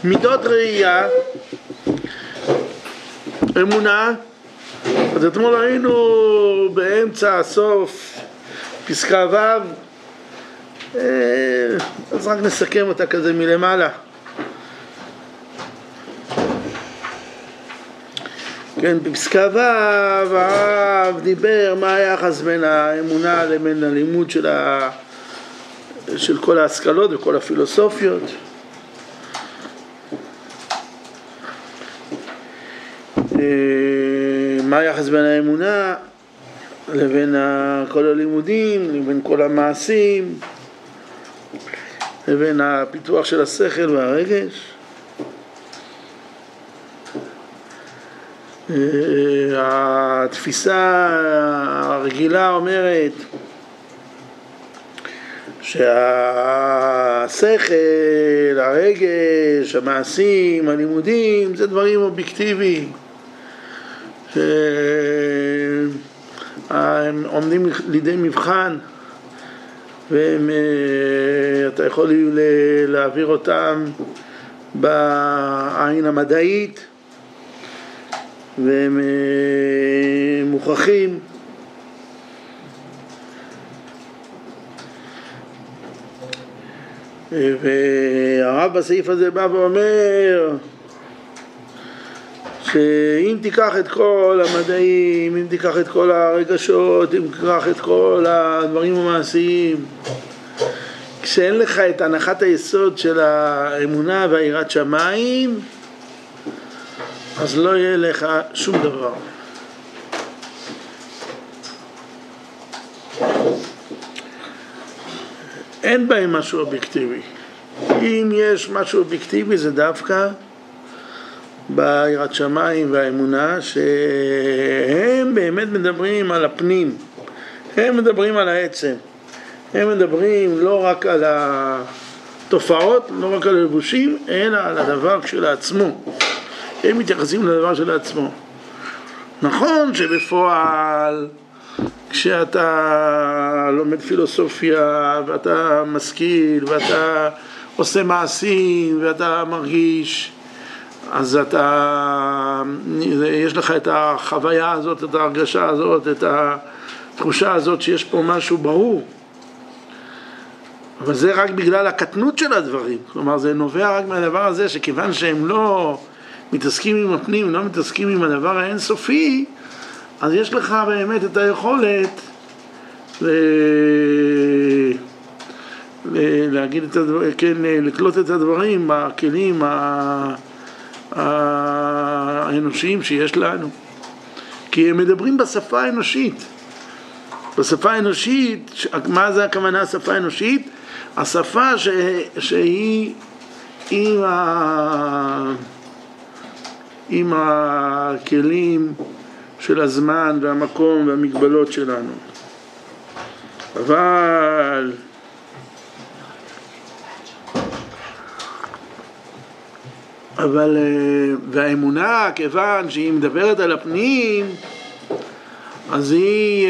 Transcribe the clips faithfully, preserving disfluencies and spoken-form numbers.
מידות ראייה, אמונה. אז אתמול ראינו באמצע הסוף פסקה ו', אז רק נסכם אותה כזה מלמעלה. כן, בפסקה ו' הרב דיבר מה היחס בין האמונה לבין הלימוד של, ה... של כל ההשכלות וכל הפילוסופיות. מה היחס בין האמונה לבין כל הלימודים, לבין כל המעשים, לבין הפיתוח של השכל והרגש. התפיסה הרגילה אומרת שהשכל, הרגש, המעשים, הלימודים זה דברים אובייקטיביים שהם עומדים לידי מבחן ואתה יכול להעביר אותם בעין המדעית והם מוכרחים. והרב בסעיף הזה בא ואומר שאם תיקח את כל המדעים, אם תיקח את כל הרגשות, אם תיקח את כל הדברים המעשיים, כשאין לך את הנחת היסוד של האמונה והיראת שמיים, אז לא יהיה לך שום דבר. אין בהם משהו אובייקטיבי. אם יש משהו אובייקטיבי זה דווקא ביראת שמיים והאמונה, שהם באמת מדברים על הפנים, הם מדברים על העצם, הם מדברים לא רק על התופעות, לא רק על הלבושים, אלא על הדבר כשלעצמו. הם מתייחסים לדבר שלעצמו. נכון שבפועל כשאתה לומד פילוסופיה ואתה משכיל ואתה עושה מעשים ואתה מרגיש, אז אתה, יש לך את החוויה הזאת, את ההרגשה הזאת, את התחושה הזאת שיש פה משהו ברור. אבל זה רק בגלל הקטנות של הדברים. כלומר, זה נובע רק מהדבר הזה שכיוון שהם לא מתעסקים עם הפנים, לא מתעסקים עם הדבר האינסופי, אז יש לך באמת את היכולת ל... להגיד את הדברים, כן, לקלוט את הדברים בכלים האנושיים שיש לנו. כי הם מדברים בשפה האנושית. בשפה האנושית, מה זה הכוונה השפה האנושית? השפה ש... שהיא עם, ה... עם הכלים של הזמן והמקום והמגבלות שלנו. אבל אבל והאמונה, כיוון שהיא מדברת על הפנים, אז היא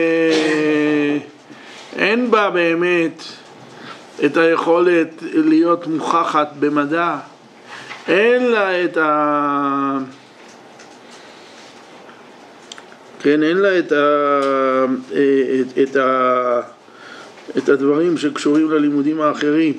אין בה באמת את היכולת להיות מוכחת במדע, אין לה את ה כן, אין לה את ה את, את ה את הדברים שקשורים ללימודים האחרים.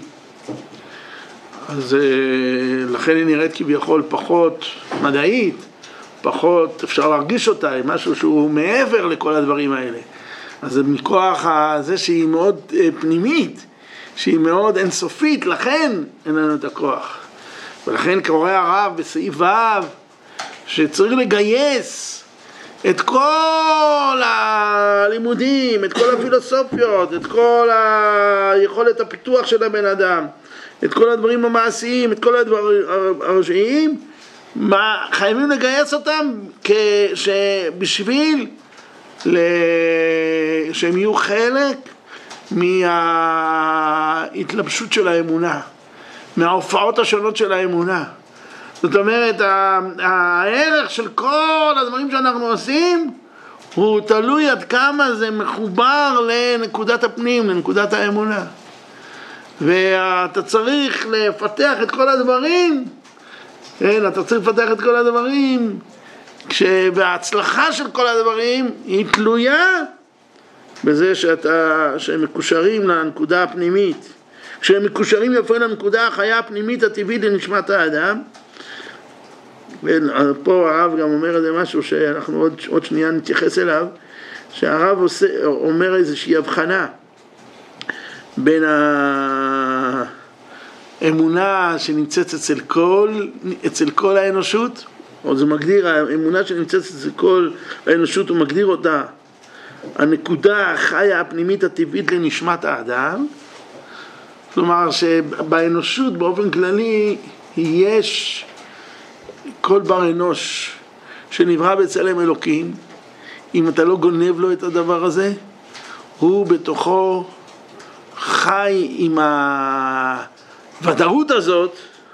אז לכן היא נראית כביכול פחות מדעית, פחות אפשר להרגיש אותה, משהו שהוא מעבר לכל הדברים האלה. אז זה מכוח זה שהיא מאוד פנימית, שהיא מאוד אינסופית, לכן אין לנו את הכוח. ולכן קורא הרב בסעיף ו' שצריך לגייס את כל הלימודים, את כל הפילוסופיות, את כל היכולת הפיתוח של הבן אדם, את כל הדברים המעשיים, את כל הדברים הראשיים, חייבים לגייס אותם בשביל שהם יהיו חלק מההתלבשות של האמונה, מההופעות השונות של האמונה. זאת אומרת, הערך של כל הדברים שאנחנו עושים הוא תלוי עד כמה זה מחובר לנקודת הפנים, לנקודת האמונה. ואתה צריך לפתח את כל הדברים כן, אתה צריך לפתח את כל הדברים, כשההצלחה של כל הדברים היא תלויה בזה שאתה, שהם מקושרים לנקודה הפנימית. כשהם מקושרים יפה לנקודה החיה הפנימית הטבעית לנשמת האדם. ופה הרב גם אומר איזה משהו שאנחנו עוד, עוד שנייה נתייחס אליו, שהרב עושה, אומר איזושהי הבחנה בין האמונה שנמצאת אצל כל, אצל כל האנושות, או זה מגדיר, האמונה שנמצאת אצל כל האנושות, הוא מגדיר אותה הנקודה החיה הפנימית הטבעית לנשמת האדם. כלומר שבאנושות באופן כללי יש כל בר אנוש שנברא בצלם אלוקים, אם אתה לא גונב לו את הדבר הזה, הוא בתוכו חי עם הוודאות הזאת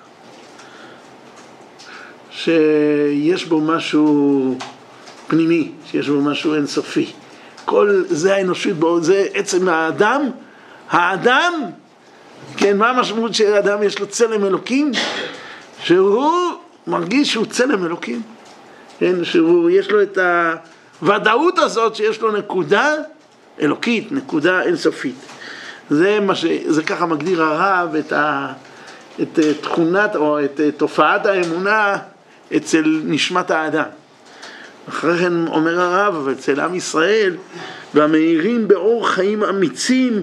שיש בו משהו פנימי, שיש בו משהו אינסופי. כל זה האנושות, זה עצם האדם, האדם, כן, מה המשמעות שהאדם יש לו צלם אלוקים? שהוא מרגיש שהוא צלם אלוקים, כן, שהוא יש לו את הוודאות הזאת שיש לו נקודה אלוקית, נקודה אינסופית. זה מה ש... זה ככה מגדיר הרב את ה... את תכונת או את תופעת האמונה אצל נשמת האדם. אחרי כן אומר הרב, אצל עם ישראל, והמאירים באור חיים אמיצים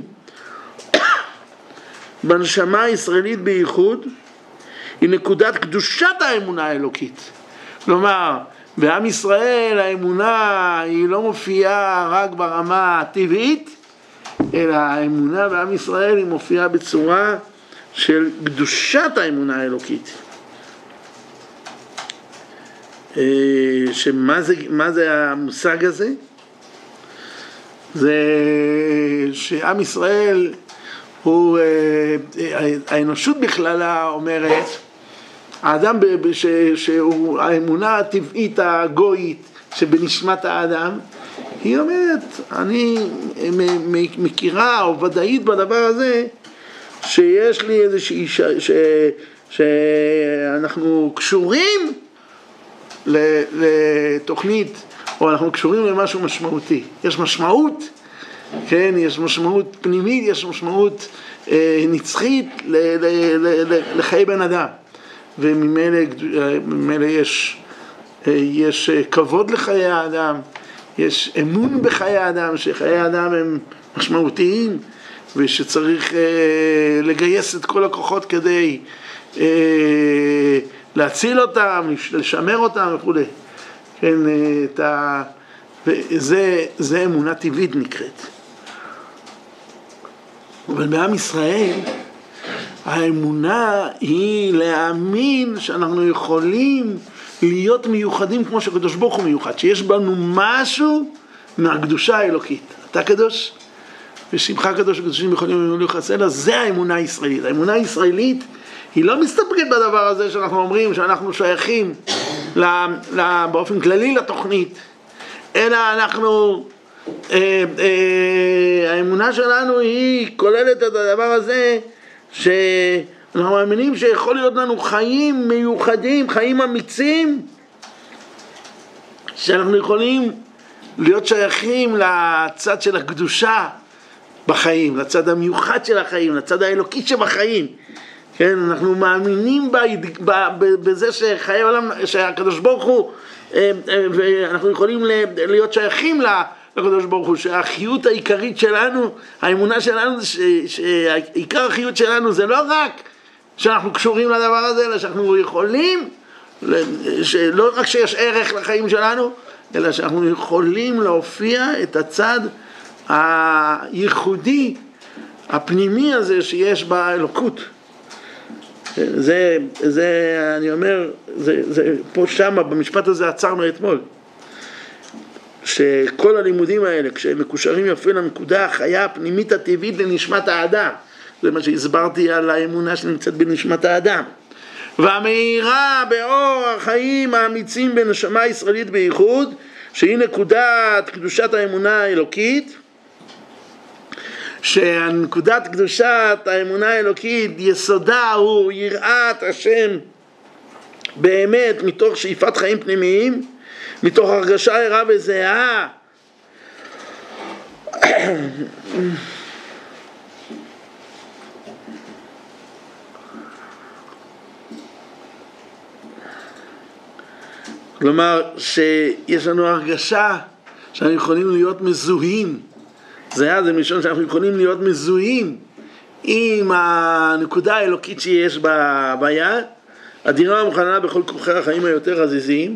בנשמה הישראלית בייחוד, היא נקודת קדושת האמונה האלוקית. כלומר, בעם ישראל האמונה היא לא מופיעה רק ברמה הטבעית, אלא האמונה בעם ישראל היא מופיעה בצורה של קדושת האמונה האלוקית. שמה זה, מה זה המושג הזה? זה שעם ישראל הוא, האנושות בכללה אומרת, האדם שהוא האמונה הטבעית הגויית שבנשמת האדם, היא אומרת, אני מכירה או ודאית בדבר הזה, שיש לי איזושהי, ש, ש, שאנחנו קשורים לתוכנית, או אנחנו קשורים למשהו משמעותי. יש משמעות, כן, יש משמעות פנימית, יש משמעות אה, נצחית ל, ל, ל, ל, לחיי בן אדם. וממילא יש, יש כבוד לחיי האדם, יש אמון בחיי האדם, שחיי האדם הם משמעותיים, ושצריך אה, לגייס את כל הכוחות כדי אה, להציל אותם, לשמר אותם וכו'. כן, את ה... וזה, זה אמונה טבעית נקראת. אבל בעם ישראל, האמונה היא להאמין שאנחנו יכולים להיות מיוחדים כמו שקדוש ברוך הוא מיוחד, שיש בנו משהו מהקדושה האלוקית. אתה קדוש, ושמך קדוש וקדושים יכולים לחסל, אז זה האמונה הישראלית. האמונה הישראלית היא לא מסתפקת בדבר הזה שאנחנו אומרים שאנחנו שייכים באופן כללי לתוכנית, אלא אנחנו, אה, אה, האמונה שלנו היא כוללת את הדבר הזה שאנחנו מאמינים שיכול להיות לנו חיים מיוחדים, חיים אמיצים, שאנחנו יכולים להיות שייכים לצד של הקדושה בחיים, לצד המיוחד של החיים, לצד האלוקי שבחיים. כן, אנחנו מאמינים בזה שחיי העולם, שהקדוש ברוך הוא, ואנחנו יכולים להיות שייכים לקדוש ברוך הוא, שהחיות העיקרית שלנו, האמונה שלנו, שעיקר החיות שלנו זה לא רק שאנחנו קשורים לדבר הזה, אלא שאנחנו יכולים, לא רק שיש ערך לחיים שלנו, אלא שאנחנו יכולים להופיע את הצד הייחודי, הפנימי הזה שיש באלוקות. זה, זה, אני אומר, זה, זה, פה שמה, במשפט הזה עצרנו אתמול, שכל הלימודים האלה, כשהם מקושרים יפה לנקודה החיה הפנימית הטבעית לנשמת האדם, זה מה שהסברתי על האמונה שנמצאת בנשמת האדם, והמאירה באור החיים האמיצים בנשמה הישראלית בייחוד, שהיא נקודת קדושת האמונה האלוקית, שהנקודת קדושת האמונה האלוקית יסודה הוא יראת השם באמת מתוך שאיפת חיים פנימיים, מתוך הרגשה ערה וזהה. כלומר שיש לנו הרגשה שאנחנו יכולים להיות מזוהים, זה היה זה משום שאנחנו יכולים להיות מזוהים עם הנקודה האלוקית שיש בהוויה, הדירה המוכנה בכל כוחי החיים היותר עזיזיים.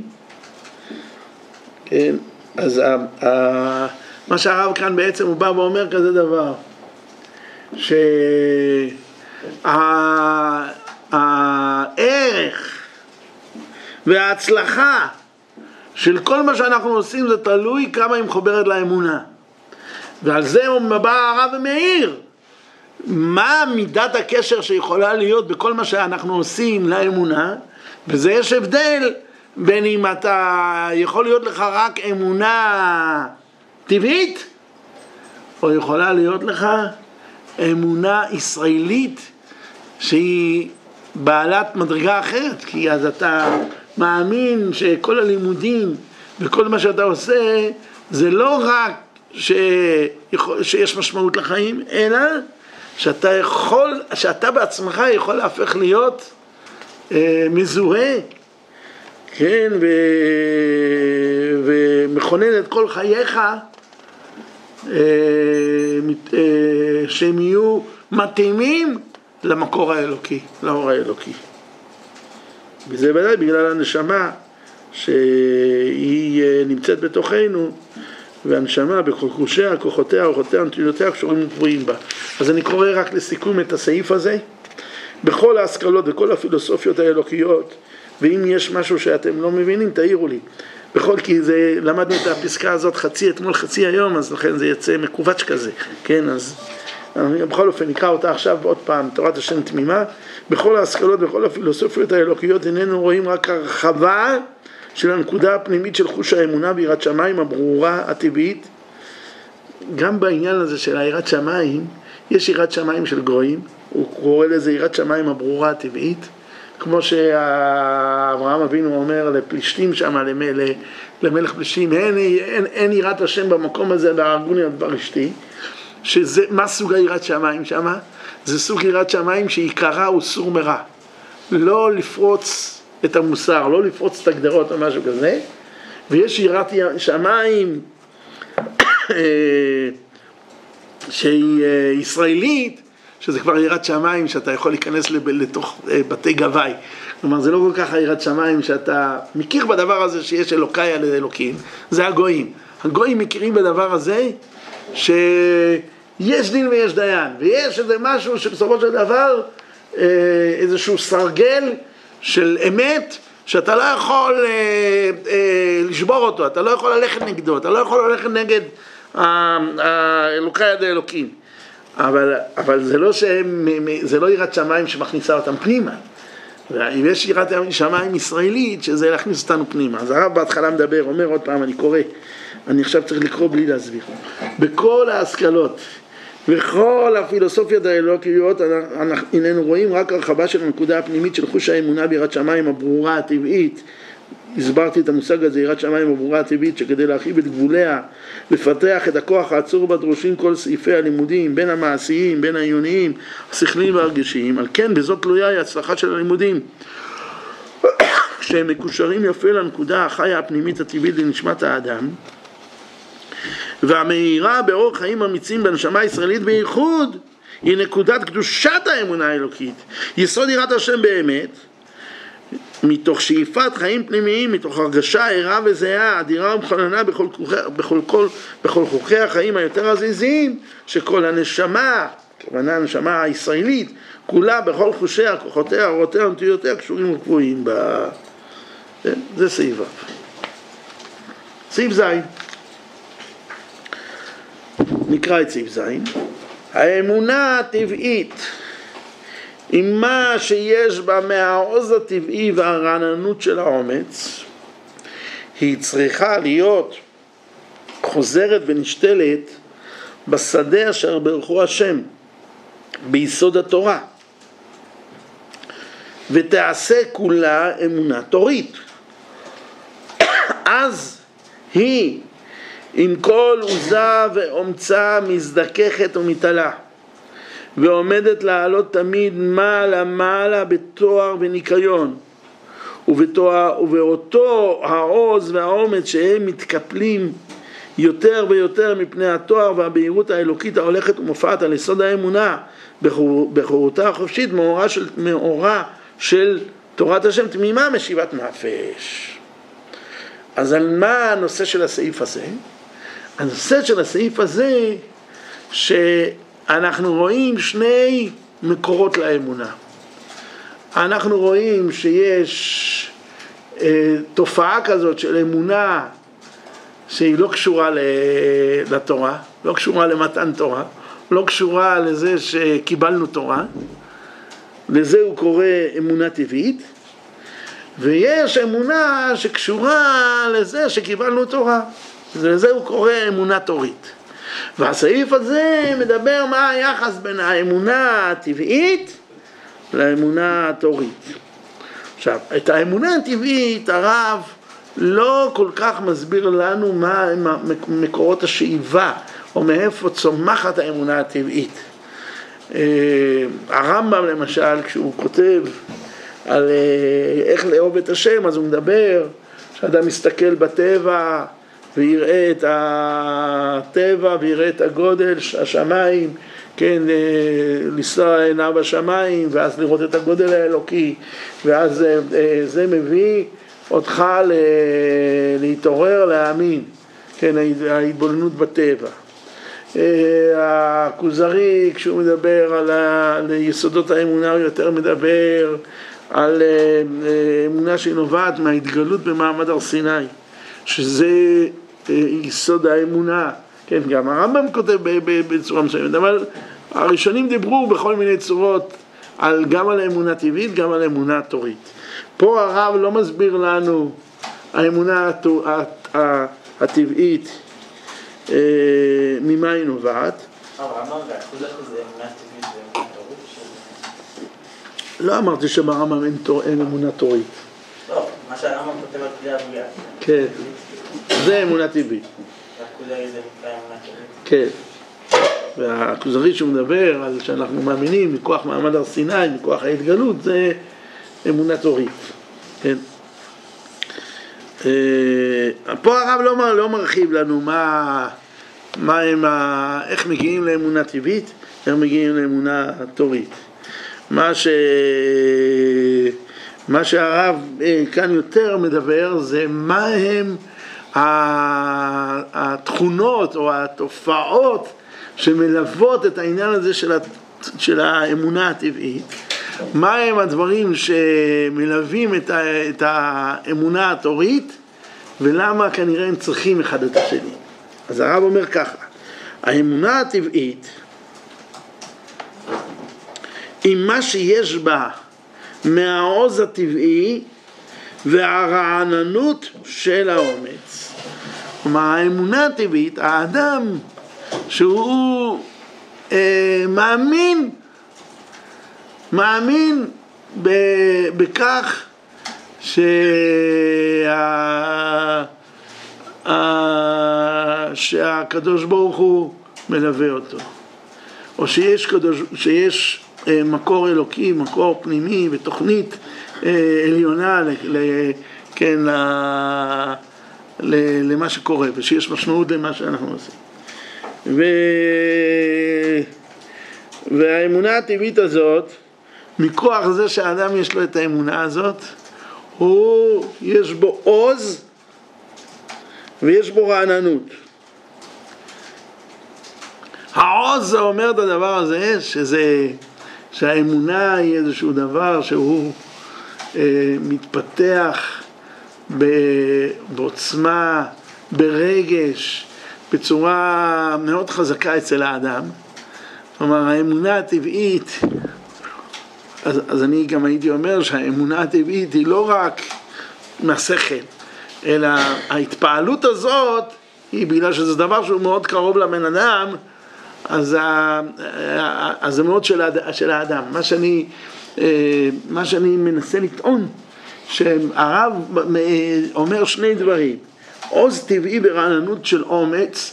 כן, אז ה, ה, מה שהרב כאן בעצם הוא בא ואומר כזה דבר, שהערך וההצלחה של כל מה שאנחנו עושים זה תלוי כמה היא מחוברת לאמונה. ועל זה הוא בא הרב ומאיר מה מידת הקשר שיכולה להיות בכל מה שאנחנו עושים לאמונה, וזה יש הבדל בין אם אתה יכול להיות לך רק אמונה טבעית, או יכולה להיות לך אמונה ישראלית שהיא בעלת מדרגה אחרת, כי אז אתה מאמין שכל הלימודים וכל מה שאתה עושה זה לא רק שיש משמעות לחיים, אלא שאתה יכול, שאתה בעצמך יכול להפך להיות אה, מזוהה, כן, ו... ומכונן את כל חייך, אה, אה, שהם יהיו מתאימים למקור האלוקי, לאור האלוקי. וזה ודאי בגלל הנשמה שהיא נמצאת בתוכנו, והנשמה בכל חושיה, כוחותיה, אורחותיה, נטילותיה קשורים וקבועים בה. אז אני קורא רק לסיכום את הסעיף הזה. בכל ההשכלות וכל הפילוסופיות האלוקיות, ואם יש משהו שאתם לא מבינים, תעירו לי. בכל, כי זה, למדנו את הפסקה הזאת חצי אתמול, חצי היום, אז לכן זה יצא מקובץ כזה. כן, אז בכל אופן נקרא אותה עכשיו עוד פעם, תורת השם תמימה. בכל ההשכלות וכל הפילוסופיות האלוקיות איננו רואים רק הרחבה של הנקודה הפנימית של חוש האמונה ביראת שמיים הברורה הטבעית. גם בעניין הזה של יראת שמיים, יש יראת שמיים של גויים, הוא קורא לזה יראת שמיים הברורה הטבעית, כמו שאברהם אבינו אומר לפלישתים שם, למלך פלישתים, אין, אין, אין יראת השם במקום הזה בהרגוני הדבר אשתי, שזה, מה סוג היראת שמיים שם? זה סוג יראת שמיים שעיקרה הוא סור מרע, לא לפרוץ את המוסר, לא לפרוץ את הגדרות או משהו כזה. ויש יראת שמיים שהיא ישראלית, שזה כבר יראת שמיים שאתה יכול להיכנס לתוך בתי גווי. כלומר, זה לא כל כך יראת שמיים שאתה מכיר בדבר הזה שיש אלוקאי על אלוקים, זה הגויים. הגויים מכירים בדבר הזה שיש דין ויש דיין, ויש איזה משהו שבסופו של דבר איזשהו סרגל של אמת שאתה לא יכול אה, אה, לשבור אותו, אתה לא יכול ללכת נגדו, אתה לא יכול ללכת נגד האלוקי עד האלוקים. אבל, אבל זה לא שהם, זה לא יראת שמיים שמכניסה אותם פנימה. אם יש יראת שמיים ישראלית, שזה להכניס אותנו פנימה. אז הרב בהתחלה מדבר, אומר עוד פעם, אני קורא, אני עכשיו צריך לקרוא בלי להסביר. בכל ההשכלות וכל הפילוסופיות האלוקיות איננו רואים רק הרחבה של הנקודה הפנימית של חוש האמונה ביראת שמיים הברורה הטבעית. הסברתי את המושג הזה, יראת שמיים הברורה הטבעית, שכדי להרחיב את גבוליה, לפתח את הכוח העצור בדרושים כל סעיפי הלימודים, בין המעשיים, בין העיוניים, השכליים והרגשיים. על כן בזאת תלויה היא הצלחה של הלימודים, שהם מקושרים יפה לנקודה החיה הפנימית הטבעית לנשמת האדם, והמאירה באור חיים אמיצים בנשמה הישראלית בייחוד היא נקודת קדושת האמונה האלוקית, יסוד יראת השם באמת, מתוך שאיפת חיים פנימיים, מתוך הרגשה ערה וזהה, אדירה ומכוננה בכל בכל כל בכל חוכי החיים היותר עזיזיים, שכל הנשמה, כוונה הנשמה הישראלית, כולה בכל חושיה, כוחותיה, אורותיה ונטיותיה קשורים וקבועים בה. זה סעיף ו'. סעיף ז', נקרא את סעיף ז'. האמונה הטבעית עם מה שיש בה מהעוז הטבעי והרעננות של האומץ, היא צריכה להיות חוזרת ונשתלת בשדה אשר ברכו השם, ביסוד התורה. ותעשה כולה אמונה תורית. אז היא עם כל עוזה ואומצה מזדככת ומתעלה, ועומדת לעלות תמיד מעלה מעלה בתואר וניקיון, ובתואר, ובאותו העוז והאומץ שהם מתקפלים יותר ויותר מפני התואר והבהירות האלוקית ההולכת ומופעת על יסוד האמונה בחירותה החופשית, מאורה של, מאורה של תורת השם תמימה משיבת נפש. אז על מה הנושא של הסעיף הזה? הנושא של הסעיף הזה שאנחנו רואים שני מקורות לאמונה. אנחנו רואים שיש אה, תופעה כזאת של אמונה שהיא לא קשורה לתורה, לא קשורה למתן תורה, לא קשורה לזה שקיבלנו תורה, לזה הוא קורא אמונה טבעית, ויש אמונה שקשורה לזה שקיבלנו תורה, לזה הוא קורא אמונה תורית. והסעיף הזה מדבר מה היחס בין האמונה הטבעית לאמונה התורית. עכשיו, את האמונה הטבעית הרב לא כל כך מסביר לנו מה הם מקורות השאיבה, או מאיפה צומחת האמונה הטבעית. הרמב"ם למשל, כשהוא כותב על איך לאהוב את השם, אז הוא מדבר שאדם מסתכל בטבע ויראה את הטבע ויראה את הגודל, השמיים, כן, לנסוע עיניו בשמיים, ואז לראות את הגודל האלוקי, ואז זה מביא אותך להתעורר, להאמין, כן, ההתבוננות בטבע. הכוזרי, כשהוא מדבר על, ה, על יסודות האמונה, הוא יותר מדבר על אמונה שהיא נובעת מההתגלות במעמד הר סיני, שזה יסוד האמונה. כן, גם הרמב"ם כותב בצורה מסוימת, אבל הראשונים דיברו בכל מיני צורות, על, גם על האמונה הטבעית, גם על האמונה התורית. פה הרב לא מסביר לנו האמונה הטבעית ממה היא נובעת. לא אמרתי שברמב"ם אין אמונה תורית. לא, מה שהרמב"ם כותב על כלי הבריאה. כן, זה אמונה טבעית. והכוזרי זה נקרא אמונה תורית. כן. והכוזרי שהוא מדבר על שאנחנו מאמינים מכוח מעמד הר סיני, מכוח ההתגלות, זה אמונה תורית. כן. פה הרב לא, לא מרחיב לנו מה, מה הם, איך מגיעים לאמונה טבעית, איך מגיעים לאמונה תורית. מה ש... מה שהרב כאן יותר מדבר זה מה הם התכונות או התופעות שמלוות את העניין הזה של, ה... של האמונה הטבעית. מה הם הדברים שמלווים את, ה... את האמונה התורית, ולמה כנראה הם צריכים אחד את השני. אז הרב אומר ככה, האמונה הטבעית עם מה שיש בה מהעוז הטבעי והרעננות של האומץ. כלומר, האמונה הטבעית, האדם שהוא אה, מאמין, מאמין ב- בכך שה... ה... שהקדוש ברוך הוא מלווה אותו, או שיש, קדוש... שיש מקור אלוקי, מקור פנימי ותוכנית עליונה ל, ל, כן, ל, ל, למה שקורה, ושיש משמעות למה שאנחנו עושים. ו, והאמונה הטבעית הזאת, מכוח זה שהאדם יש לו את האמונה הזאת, הוא, יש בו עוז ויש בו רעננות. העוז זה אומר את הדבר הזה, שזה שהאמונה היא איזשהו דבר שהוא אה, מתפתח בעוצמה, ברגש, בצורה מאוד חזקה אצל האדם. כלומר, האמונה הטבעית, אז, אז אני גם הייתי אומר שהאמונה הטבעית היא לא רק מהשכל, אלא ההתפעלות הזאת היא בגלל שזה דבר שהוא מאוד קרוב לבן אדם, אז, אז זה מאוד של, של האדם. מה שאני מה שאני מנסה לטעון, שהרב אומר שני דברים, עוז טבעי ברעננות של אומץ,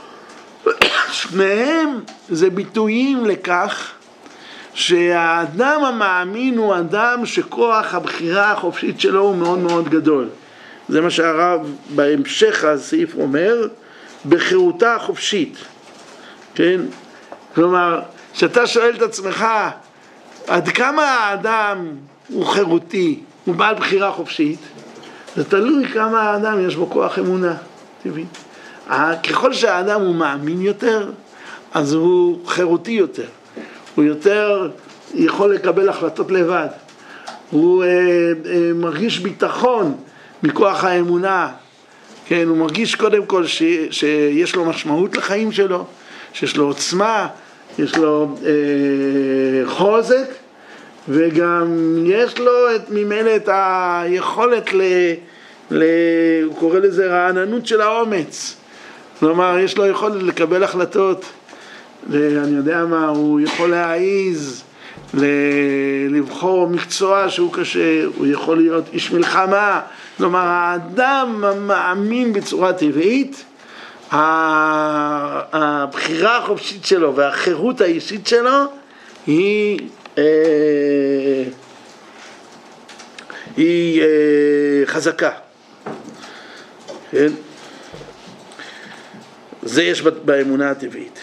שניהם זה ביטויים לכך שהאדם המאמין הוא אדם שכוח הבחירה החופשית שלו הוא מאוד מאוד גדול. זה מה שהרב בהמשך הסעיף אומר, בחירותה החופשית. כן? כלומר, שאתה שואל את עצמך, עד כמה האדם הוא חירותי, הוא בעל בחירה חופשית, זה תלוי כמה האדם יש בו כוח אמונה טבעי. ככל שהאדם הוא מאמין יותר, אז הוא חירותי יותר. הוא יותר יכול לקבל החלטות לבד. הוא אה, אה, מרגיש ביטחון מכוח האמונה. כן, הוא מרגיש קודם כל ש, שיש לו משמעות לחיים שלו, שיש לו עוצמה, יש לו אה, חוזק, וגם יש לו את, ממילא את היכולת, ל, ל, הוא קורא לזה רעננות של האומץ. כלומר, יש לו יכולת לקבל החלטות, ואני יודע מה, הוא יכול להעיז, לבחור מקצוע שהוא קשה, הוא יכול להיות איש מלחמה. כלומר, האדם המאמין בצורה טבעית, הבחירה החופשית שלו והחירות האישית שלו היא, היא חזקה. כן? זה יש באמונה הטבעית.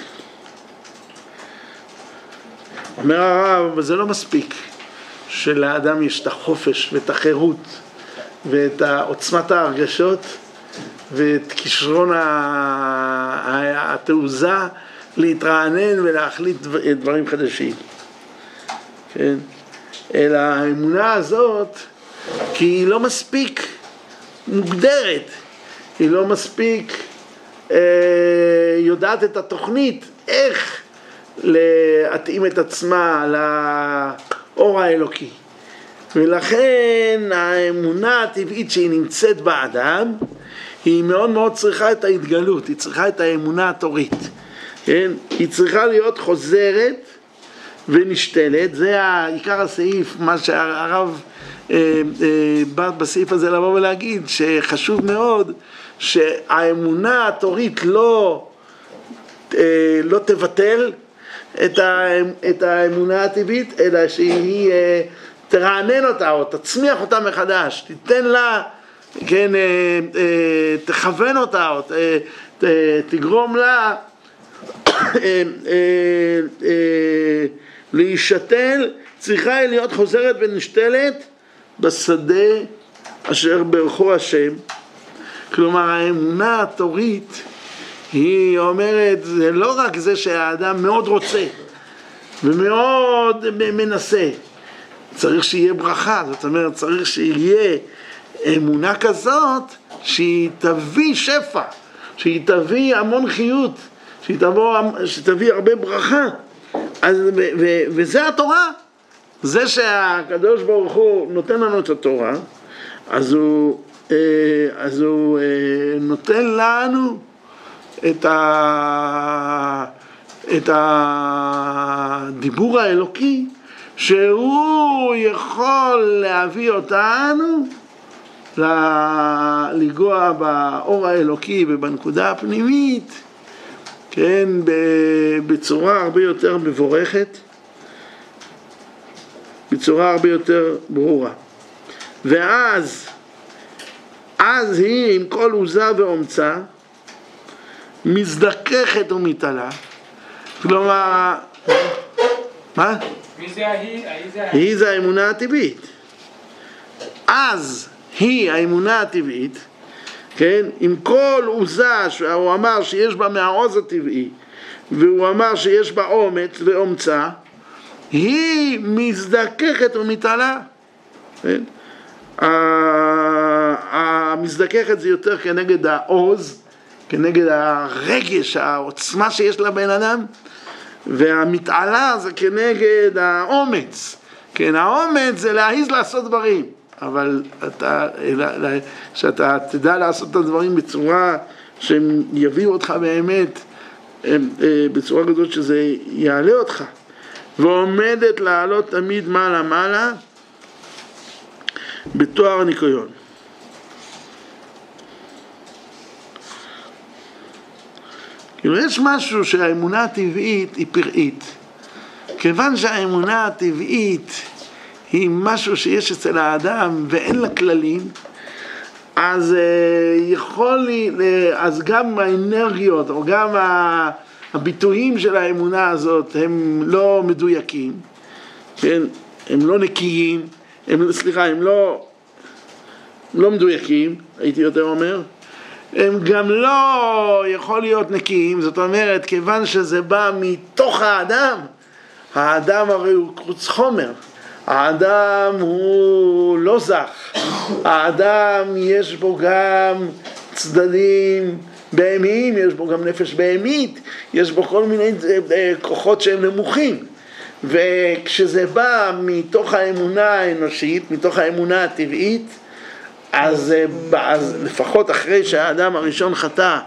אומר הרב, אבל זה לא מספיק שלאדם יש את החופש ואת החירות ואת עוצמת ההרגשות ואת כישרון התעוזה להתרענן ולהחליט דברים חדשים. כן? אלא האמונה הזאת, כי היא לא מספיק מוגדרת, היא לא מספיק אה, יודעת את התוכנית, איך להתאים את עצמה לאור האלוקי. ולכן האמונה הטבעית שהיא נמצאת באדם, היא מאוד מאוד צריכה את ההתגלות, היא צריכה את האמונה התורית. כן? היא צריכה להיות חוזרת ונשתלת, זה העיקר הסעיף, מה שהרב אה, אה, בא בסעיף הזה לבוא ולהגיד, שחשוב מאוד שהאמונה התורית לא, אה, לא תבטל את, ה, את האמונה הטבעית, אלא שהיא אה, תרענן אותה או תצמיח אותה מחדש, תיתן לה, כן, אה, אה, תכוון אותה או ת, ת, תגרום לה אה, אה, אה, להישתל, צריכה להיות חוזרת ונשתלת בשדה אשר ברכו השם. כלומר, האמונה התורית היא אומרת, זה לא רק זה שהאדם מאוד רוצה ומאוד מנסה, צריך שיהיה ברכה, זאת אומרת, צריך שיהיה אמונה כזאת שהיא תביא שפע, שהיא תביא המון חיות, שהיא תבוא, שתביא הרבה ברכה. אז, ו, ו, וזה התורה, זה שהקדוש ברוך הוא נותן לנו את התורה, אז הוא, אז הוא נותן לנו את, ה, את הדיבור האלוקי, שהוא יכול להביא אותנו לגוע באור האלוקי ובנקודה הפנימית, כן, בצורה הרבה יותר מבורכת, בצורה הרבה יותר ברורה. ואז, אז היא עם כל עוזה ואומצה, מזדככת ומתעלה. כלומר, מה? מי זה ההיא? היא זה האמונה הטבעית. אז היא האמונה הטבעית, כן? עם כל עוזה, הוא אמר שיש בה מהעוז הטבעי, והוא אמר שיש בה אומץ ואומצה, היא מזדככת ומתעלה. כן? המזדככת זה יותר כנגד העוז, כנגד הרגש, העוצמה שיש לבן אדם, והמתעלה זה כנגד האומץ. כן, האומץ זה להעיז לעשות דברים, אבל אתה, שאתה תדע לעשות את הדברים בצורה שהם יביאו אותך באמת, בצורה כזאת שזה יעלה אותך. ועומדת לעלות תמיד מעלה מעלה בתואר הניקיון. כאילו יש משהו שהאמונה הטבעית היא פראית. כיוון שהאמונה הטבעית היא משהו שיש אצל האדם ואין לה כללים, אז יכול לי, אז גם האנרגיות או גם הביטויים של האמונה הזאת הם לא מדויקים, כן? הם לא נקיים, הם, סליחה, הם לא, לא מדויקים, הייתי יותר אומר, הם גם לא יכול להיות נקיים, זאת אומרת, כיוון שזה בא מתוך האדם, האדם הרי הוא קרוץ חומר, האדם הוא לא זך, האדם יש בו גם צדדים בהמיים, יש בו גם נפש בהמית, יש בו כל מיני כוחות שהם נמוכים, וכשזה בא מתוך האמונה האנושית, מתוך האמונה הטבעית, אז, אז לפחות אחרי שהאדם הראשון חטא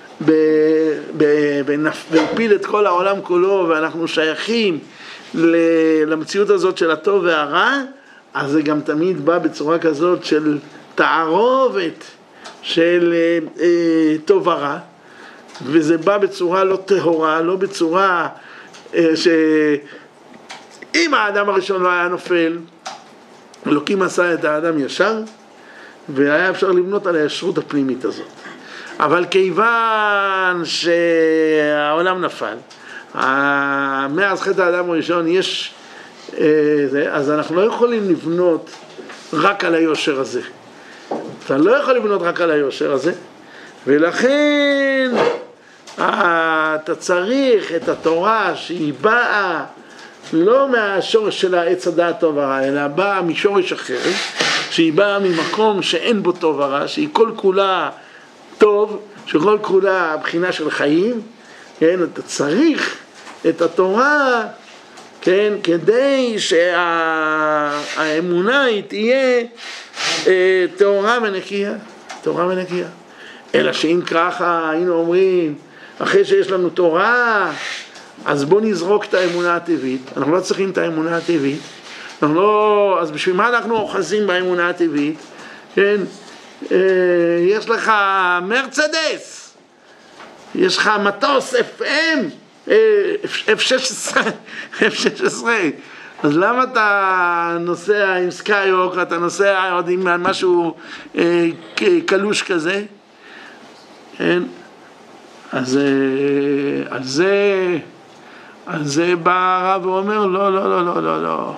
והפיל את כל העולם כולו ואנחנו שייכים למציאות הזאת של הטוב והרע, אז זה גם תמיד בא בצורה כזאת של תערובת של אה, אה, טוב ורע, וזה בא בצורה לא טהורה, לא בצורה אה, שאם האדם הראשון לא היה נופל, אלוקים עשה את האדם ישר, והיה אפשר לבנות על הישרות הפנימית הזאת. אבל כיוון שהעולם נפל, מאז חטא האדם הראשון יש, אז אנחנו לא יכולים לבנות רק על היושר הזה. אתה לא יכול לבנות רק על היושר הזה, ולכן אתה צריך את התורה שהיא באה לא מהשורש של העץ הדעת טוב ורע, אלא באה משורש אחר, שהיא באה ממקום שאין בו טוב ורע, שהיא כל כולה טוב, שכל כולה הבחינה של חיים, כן? אתה צריך את התורה, כן? כדי שהאמונה היא תהיה אה, טהורה ונקייה, טהורה ונקייה. אלא שאם ככה היינו אומרים, אחרי שיש לנו תורה, אז בוא נזרוק את האמונה הטבעית. אנחנו לא צריכים את האמונה הטבעית. אנחנו לא, אז בשביל מה אנחנו אוחזים באמונה הטבעית? כן? אה, יש לך מרצדס, יש לך מטוס אף אם, אף שש עשרה, אף שש עשרה. אז למה אתה נוסע עם סקייוק, אתה נוסע עוד עם משהו אה, קלוש כזה? כן? אז אה, על זה, על זה בא הרב ואומר, לא, לא, לא, לא, לא, לא.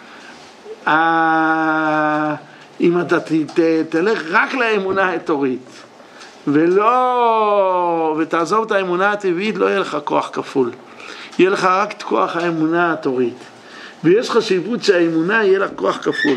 אה, אם אתה ת, ת, תלך רק לאמונה התורית, ולא, ותעזוב את האמונה הטבעית, לא יהיה לך כוח כפול. יהיה לך רק את כוח האמונה התורית. ויש חשיבות שהאמונה יהיה לה כוח כפול.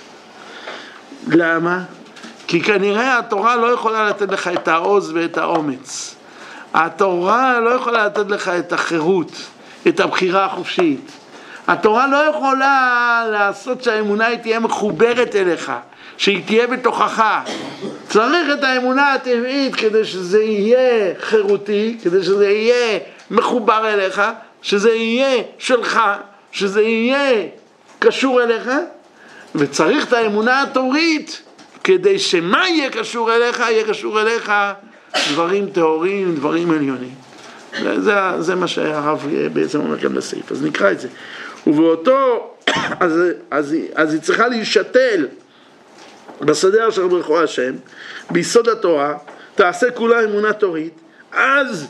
למה? כי כנראה התורה לא יכולה לתת לך את העוז ואת האומץ. התורה לא יכולה לתת לך את החירות, את הבחירה החופשית. התורה לא יכולה לעשות שהאמונה היא תהיה מחוברת אליך, שהיא תהיה בתוכך. צריך את האמונה הטבעית כדי שזה יהיה חירותי, כדי שזה יהיה מחובר אליך, שזה יהיה שלך, שזה יהיה קשור אליך, וצריך את האמונה התורית כדי שמה יהיה קשור אליך, יהיה קשור אליך דברים טהורים, דברים עליונים. זה, זה מה שהרב בעצם אומר גם לסעיף, אז נקרא את זה. ובאותו, אז, אז, אז היא צריכה להישתל בשדה אשר ברכו השם, ביסוד התורה, תעשה כולה אמונה תורית, אז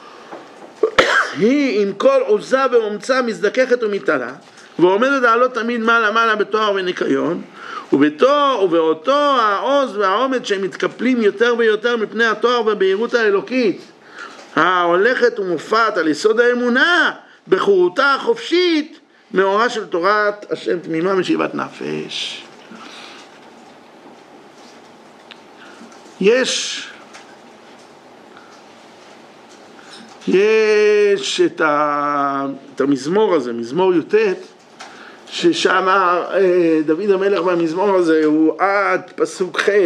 היא עם כל עוזה ואומצה מזדככת ומתעלה, ועומדת לעלות תמיד מעלה מעלה בתואר וניקיון, ובתו, ובאותו העוז והעומד שהם מתקפלים יותר ויותר מפני התואר והבהירות האלוקית, ההולכת ומופעת על יסוד האמונה, בחירותה החופשית, מאורה של תורת השם תמימה משיבת נפש. יש יש את, ה, את המזמור הזה, מזמור י"ט, ששם דוד המלך במזמור הזה הוא עד פסוק ח'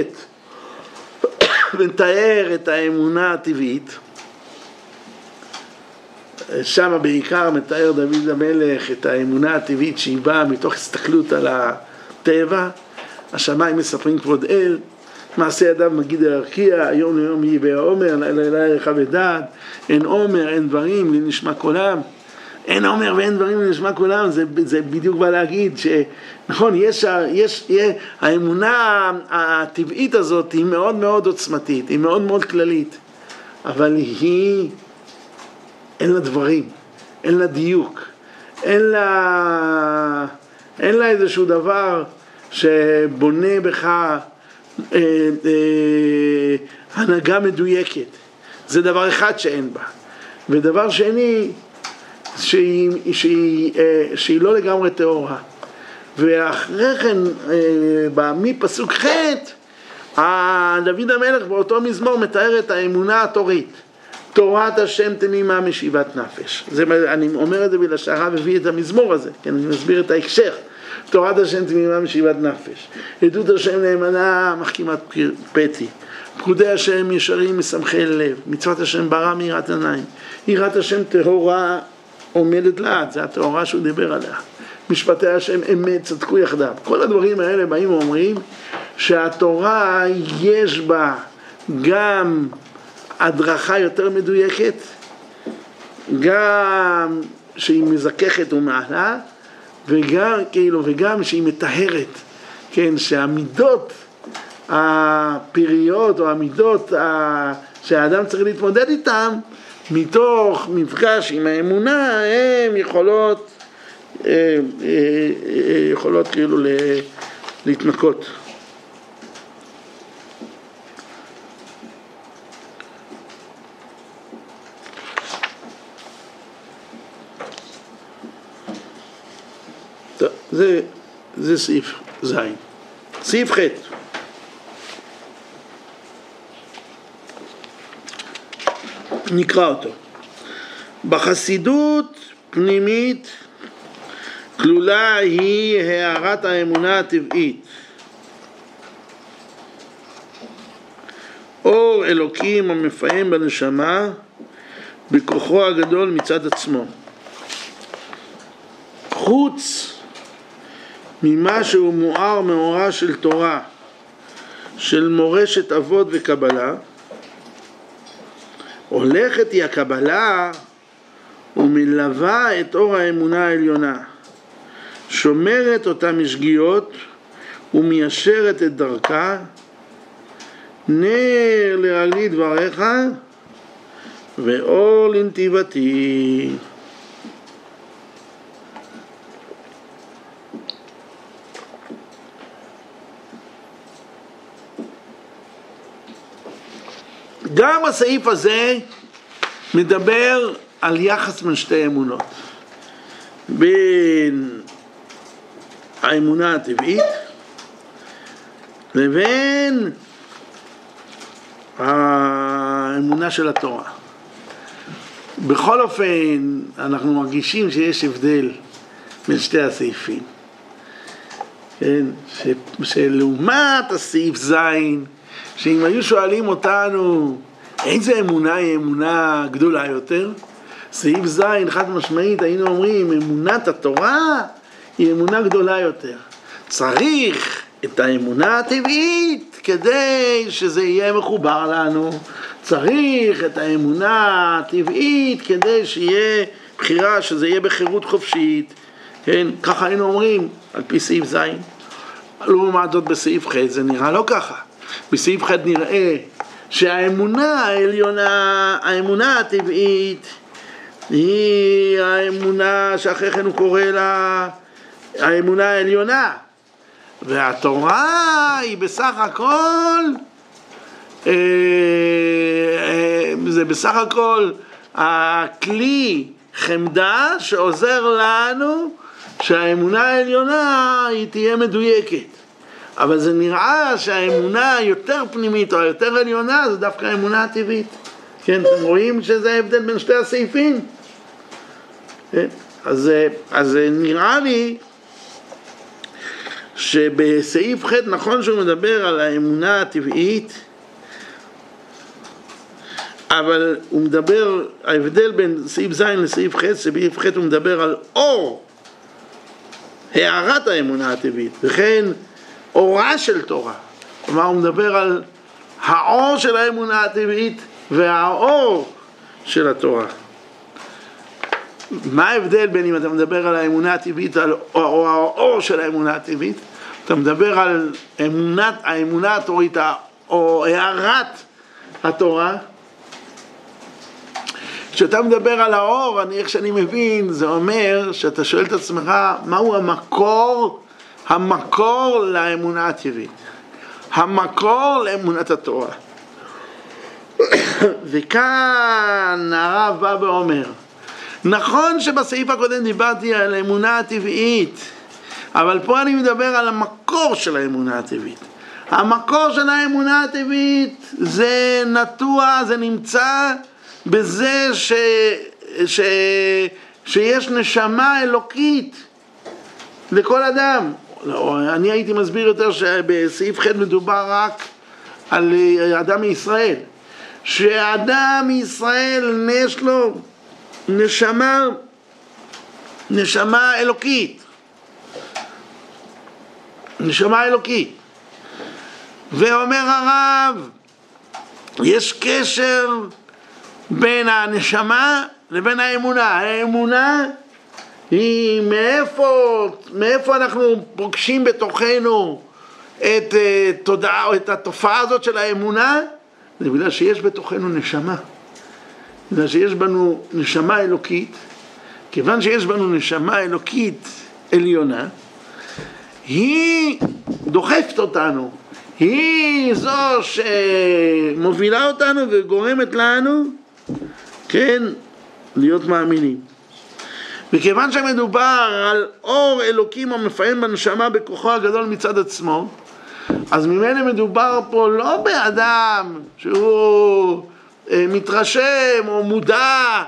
ונתאר את האמונה הטבעית, שם בעיקר מתאר דוד המלך את האמונה הטבעית שהיא באה מתוך הסתכלות על הטבע. השמיים מספרים כבוד אל, מעשה ידיו מגיד הרקיע, היום ליום יהי בעומר, לילה לילה ירחב ודעת, אין עומר, אין דברים, לי נשמע קולם. אין עומר ואין דברים, לי נשמע קולם, זה, זה בדיוק בא להגיד שנכון, יש, יש, יש, האמונה הטבעית הזאת היא מאוד מאוד עוצמתית, היא מאוד מאוד כללית, אבל היא, אין לה דברים, אין לה דיוק, אין לה, אין לה איזשהו דבר שבונה בך אה, אה, הנהגה מדויקת. זה דבר אחד שאין בה. ודבר שני, שהיא, שהיא, אה, שהיא לא לגמרי תאורה. ואחרי כן, אה, מפסוק ח', דוד המלך באותו מזמור מתאר את האמונה התורית. תורת השם תמימה משיבת נפש. זה, אני אומר את זה בגלל שהרב הביא את המזמור הזה, כן, אני מסביר את ההקשר. תורת השם תמימה משיבת נפש. עדות השם נאמנה מחכימת פתי. פקודי השם ישרים משמחי לב. מצוות השם ברא מיראת עיניים. יראת השם טהורה עומדת לעד, זה התאורה שהוא דיבר עליה. משפטי השם אמת צדקו יחדיו. כל הדברים האלה באים ואומרים שהתורה יש בה גם הדרכה יותר מדויקת, גם שהיא מזככת ומעלה, וגם כאילו וגם שהיא מטהרת, כן, שהמידות הפריות או המידות שהאדם צריך להתמודד איתם מתוך מפגש עם האמונה, הן יכולות יכולות כאילו להתנקות. זה, זה סעיף זין. סעיף ח' נקרא אותו. בחסידות פנימית כלולה היא הערת האמונה הטבעית. אור אלוקים המפעם בנשמה בכוחו הגדול מצד עצמו. חוץ ממה שהוא מואר מאורה של תורה, של מורשת אבות וקבלה, הולכת היא הקבלה ומלווה את אור האמונה העליונה, שומרת אותה משגיאות ומיישרת את דרכה, נר לרגלי דבריך ואור לנתיבתי. גם הסעיף הזה מדבר על יחס בין שתי אמונות, בין האמונה הטבעית לבין האמונה של התורה. בכל אופן אנחנו מרגישים שיש הבדל בין שתי הסעיפים, כן? ש... שלעומת הסעיף זין, שאם היו שואלים אותנו איזה אמונה היא אמונה גדולה יותר, סעיף זין חד משמעית היינו אומרים אמונת התורה היא אמונה גדולה יותר. צריך את האמונה הטבעית כדי שזה יהיה מחובר לנו, צריך את האמונה הטבעית כדי שיהיה בחירה, שזה יהיה בחירות חופשית, כן? ככה היינו אומרים על פי סעיף זין. לעומת זאת בסעיף ח' זה נראה לא ככה. בסעיף ח' נראה שהאמונה העליונה, האמונה הטבעית, היא האמונה שאחרי כן הוא קורא לה האמונה העליונה, והתורה היא בסך הכל אה, אה, זה בסך הכל הכלי חמדה שעוזר לנו שהאמונה העליונה היא תהיה מדויקת. אבל זה נראה שהאמונה היותר פנימית או היותר עליונה זה דווקא האמונה הטבעית. כן, אתם רואים שזה ההבדל בין שתי הסעיפים? כן? אז, אז נראה לי שבסעיף ח' נכון שהוא מדבר על האמונה הטבעית, אבל הוא מדבר, ההבדל בין סעיף ז' לסעיף ח', סעיף ח' הוא מדבר על אור, הערת האמונה הטבעית, וכן אורה של תורה. כלומר הוא מדבר על האור של האמונה הטבעית והאור של התורה. מה ההבדל בין אם אתה מדבר על האמונה הטבעית או האור של האמונה הטבעית? אתה מדבר על אמונת, האמונה התורית או הערת התורה. כשאתה מדבר על האור, אני, איך שאני מבין, זה אומר שאתה שואל את עצמך מהו המקור, המקור לאמונה הטבעית, המקור לאמונת התורה. וכאן הרב בא ואומר, נכון שבסעיף הקודם דיברתי על האמונה הטבעית, אבל פה אני מדבר על המקור של האמונה הטבעית. המקור של האמונה הטבעית זה נטוע, זה נמצא בזה ש, ש, שיש נשמה אלוקית לכל אדם. אני הייתי מסביר יותר שבסעיף ח' מדובר רק על אדם מישראל, שאדם מישראל יש לו נשמה, נשמה אלוקית, נשמה אלוקית. ואומר הרב, יש קשר בין הנשמה לבין האמונה. האמונה היא מאיפה, מאיפה אנחנו פוגשים בתוכנו את תודעה, את התופעה הזאת של האמונה. זה בגלל שיש בתוכנו נשמה, בגלל שיש בנו נשמה אלוקית. כיוון שיש בנו נשמה אלוקית עליונה, היא דוחפת אותנו, היא זו שמובילה אותנו וגורמת לנו, כן, להיות מאמינים. וכיוון שמדובר על אור אלוקים המפעם בנשמה בכוחו הגדול מצד עצמו, אז ממנו מדובר פה לא באדם שהוא מתרשם או מודע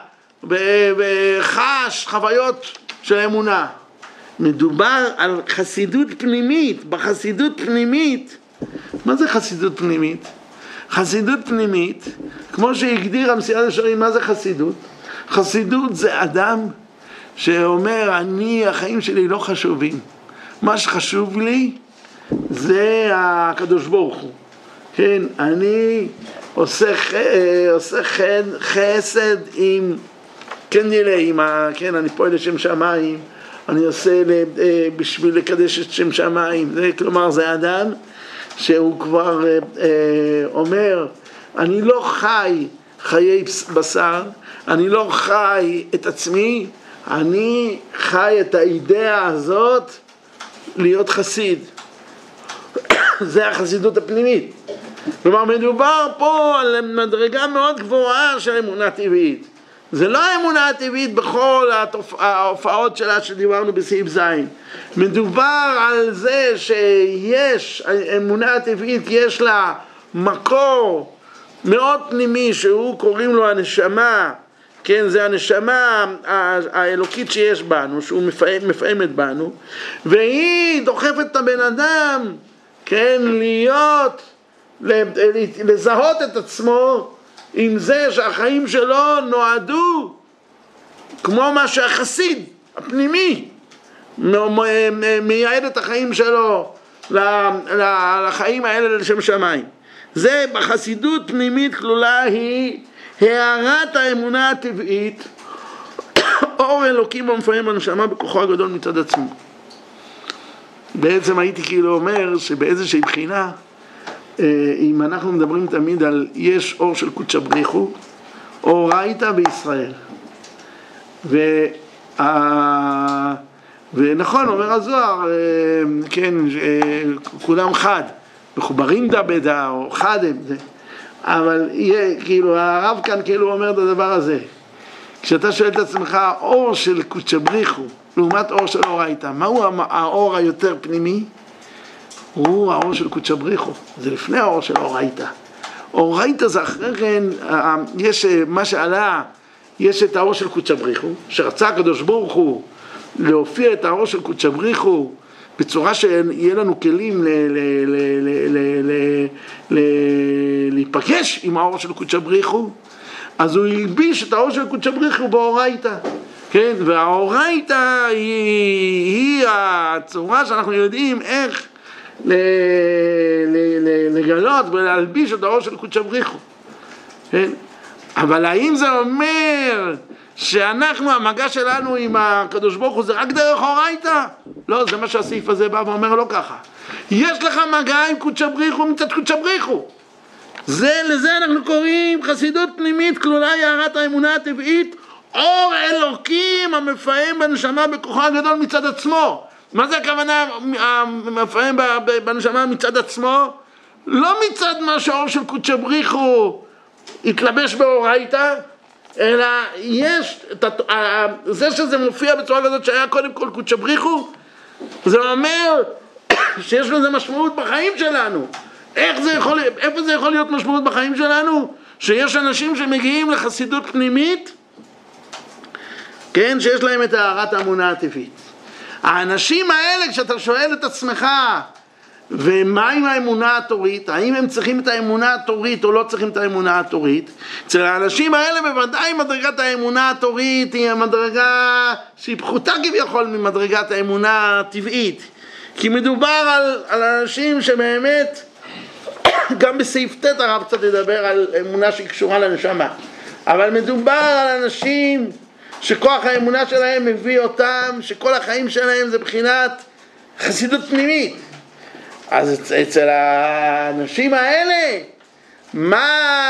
וחש חוויות של אמונה. מדובר על חסידות פנימית. בחסידות פנימית, מה זה חסידות פנימית? חסידות פנימית, כמו שהגדיר המסילת ישרים, מה זה חסידות? חסידות זה אדם שאומר, אני, החיים שלי לא חשובים, מה שחשוב לי זה הקדוש ברוך הוא. כן, אני עושה, עושה חסד עם, כן נראה, עם ה, כן, אני פועל לשם שמיים, אני עושה בשביל לקדש את שם שמיים. זה, כלומר, זה אדם שהוא כבר אה, אומר, אני לא חי חיי בשר, אני לא חי את עצמי, אני חי את האידאה הזאת להיות חסיד. זה החסידות הפנימית. כלומר, מדובר פה על מדרגה מאוד גבוהה של אמונה טבעית. זה לא האמונה הטבעית בכל ההופעות שלה שדיברנו בסעיף זין. מדובר על זה שיש, האמונה הטבעית יש לה מקור מאוד פנימי שהוא קוראים לו הנשמה, כן, זה הנשמה האלוקית שיש בנו, שהוא מפעם, מפעמת בנו, והיא דוחפת את הבן אדם, כן, להיות, לזהות את עצמו עם זה שהחיים שלו נועדו כמו מה שהחסיד הפנימי מייעד את החיים שלו לחיים האלה לשם שמיים. זה בחסידות פנימית כלולה היא הערת האמונה הטבעית, אור אלוקים המפעם בנשמה בכוחו הגדול מצד עצמו. בעצם הייתי כאילו אומר שבאיזושהי בחינה, אם אנחנו מדברים תמיד על יש אור של קודשא בריחו, אורייתא בישראל, וה... ונכון אומר הזוהר, כן, כולם חד, מחוברים דה בדה או חד הם זה, אבל יהיה, כאילו הרב כאן כאילו אומר את הדבר הזה, כשאתה שואל את עצמך אור של קודשא בריחו לעומת אור של אורייתא, מהו האור היותר פנימי? הוא האור של קודשא בריחו, זה לפני האור של אורייתא. אורייתא זה אחרי כן, יש מה שעלה, יש את האור של קודשא בריחו, שרצה הקדוש ברוך הוא להופיע את האור של קודשא בריחו בצורה שיהיה לנו כלים להיפגש עם האור של קודשא בריחו, אז הוא ילביש את האור של קודש הבריך הוא באורייתא, כן? והאורייתא היא, היא הצורה שאנחנו יודעים איך ל, ל, ל, לגלות ולהלביש את האור של קודש הבריך הוא, כן? אבל האם זה אומר שאנחנו, המגע שלנו עם הקדוש ברוך הוא זה רק דרך אורייתא? לא, זה מה שהסעיף הזה בא ואומר לא ככה. יש לך מגע עם קודש הבריך הוא מצד קודש הבריך הוא. זה, לזה אנחנו קוראים חסידות פנימית כלולה יערת האמונה הטבעית, אור אלוקים המפעם בנשמה בכוחו הגדול מצד עצמו. מה זה הכוונה המפעם בנשמה מצד עצמו? לא מצד מה שהאור של קודש הבריך הוא התלבש באורייתא, אלא יש, זה שזה מופיע בצורה כזאת שהיה קודם כל קודש הבריך הוא, זה אומר שיש לזה משמעות בחיים שלנו. איך זה יכול, איפה זה יכול להיות משמעות בחיים שלנו? שיש אנשים שמגיעים לחסידות פנימית, כן, שיש להם את הערת האמונה הטבעית. האנשים האלה, כשאתה שואל את עצמך, ומה עם האמונה התורית? האם הם צריכים את האמונה התורית או לא צריכים את האמונה התורית? אצל האנשים האלה בוודאי מדרגת האמונה התורית היא המדרגה שהיא פחותה כביכול ממדרגת האמונה הטבעית. כי מדובר על, על אנשים שבאמת, גם בסעיף ת' הרב קצת ידבר על אמונה שהיא קשורה לנשמה. אבל מדובר על אנשים שכוח האמונה שלהם מביא אותם, שכל החיים שלהם זה בחינת חסידות פנימית. אז אצל האנשים האלה, מה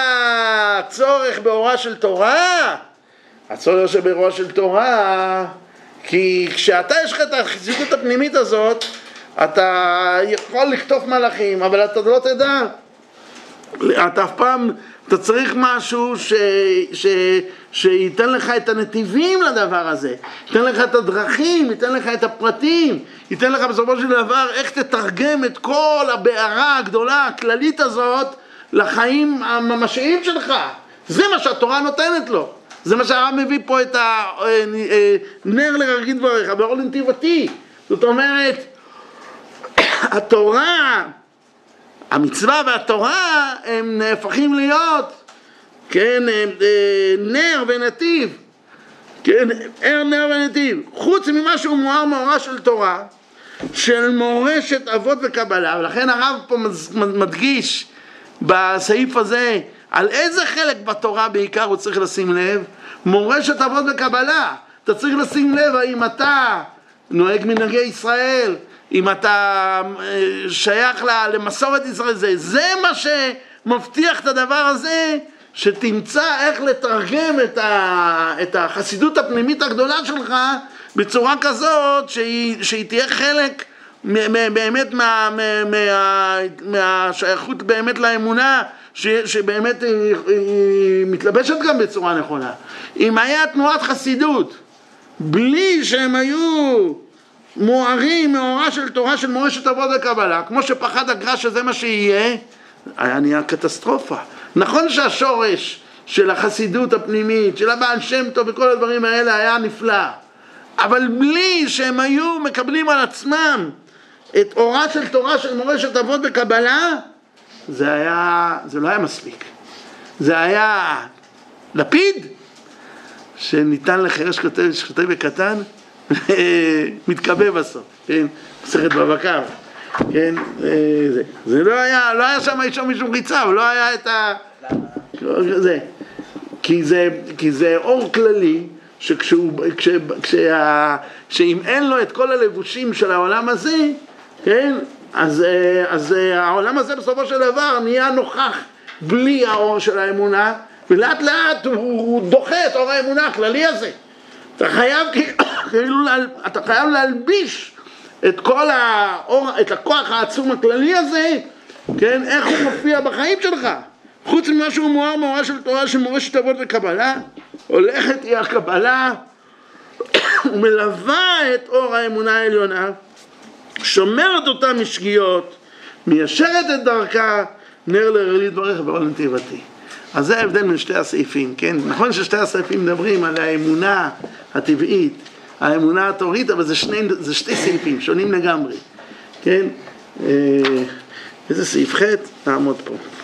הצורך באורה של תורה? הצורך שבאורה של תורה, כי כשאתה יש לך את החסידות הפנימית הזאת, אתה יכול לכתוב מלאכים, אבל אתה לא תדע. אתה אף פעם, אתה צריך משהו ש, ש, שייתן לך את הנתיבים לדבר הזה, ייתן לך את הדרכים, ייתן לך את הפרטים, ייתן לך בסופו של דבר איך תתרגם את כל הבערה הגדולה הכללית הזאת לחיים הממשיים שלך. זה מה שהתורה נותנת לו. זה מה שהרב מביא פה את הנר לרגיל דבריך, באור לנתיבתי. זאת אומרת, התורה, המצווה והתורה הם נהפכים להיות, כן, נר ונתיב, כן, ער נר ונתיב. חוץ ממה שהוא מואר מאורה של תורה, של מורשת אבות וקבלה, ולכן הרב פה מדגיש בסעיף הזה על איזה חלק בתורה בעיקר הוא צריך לשים לב. מורשת אבות וקבלה, אתה צריך לשים לב האם אתה נוהג מנהגי ישראל, אם אתה שייך למסורת ישראל, זה, זה מה שמבטיח את הדבר הזה, שתמצא איך לתרגם את, ה, את החסידות הפנימית הגדולה שלך בצורה כזאת שהיא, שהיא תהיה חלק באמת מה, מה, מה, מהשייכות באמת לאמונה, ש, שבאמת היא, היא מתלבשת גם בצורה נכונה. אם היה תנועת חסידות בלי שהם היו מוארים מאורה של תורה של מורשת אבות וקבלה, כמו שפחד הגר"ש שזה מה שיהיה, היה נהיה קטסטרופה. נכון שהשורש של החסידות הפנימית, של הבעל שם טוב וכל הדברים האלה היה נפלא, אבל בלי שהם היו מקבלים על עצמם את אורה של תורה של מורשת אבות וקבלה, זה היה, זה לא היה מספיק. זה היה לפיד שניתן לחרש שכותב בקטן, מתקבע בסוף, כן, מסכת בבא קמא, כן, זה, זה לא היה, לא היה שם אישום משום ריצה, ולא היה את ה... זה, כי זה, כי זה אור כללי, שכשהוא, כש, כשה, שאם אין לו את כל הלבושים של העולם הזה, כן, אז, אז העולם הזה בסופו של דבר נהיה נוכח בלי האור של האמונה, ולאט לאט הוא, הוא דוחה את אור האמונה הכללי הזה. אתה חייב, כאילו, אתה חייב להלביש את כל האור, את הכוח העצום הכללי הזה, כן, איך הוא מופיע בחיים שלך. חוץ ממה שהוא מואר מאורה של תורה של מורשת אבות וקבלה, הולכת היא הקבלה ומלווה את אור האמונה העליונה, שומרת אותה משגיאות, מיישרת את דרכה, נר לרגיל דבריך ואור לנתיבתי. אז זה ההבדל בין שתי הסעיפים, כן? נכון ששתי הסעיפים מדברים על האמונה הטבעית, האמונה התורית, אבל זה, שני, זה שתי סעיפים, שונים לגמרי, כן? איזה סעיף ח' נעמוד פה.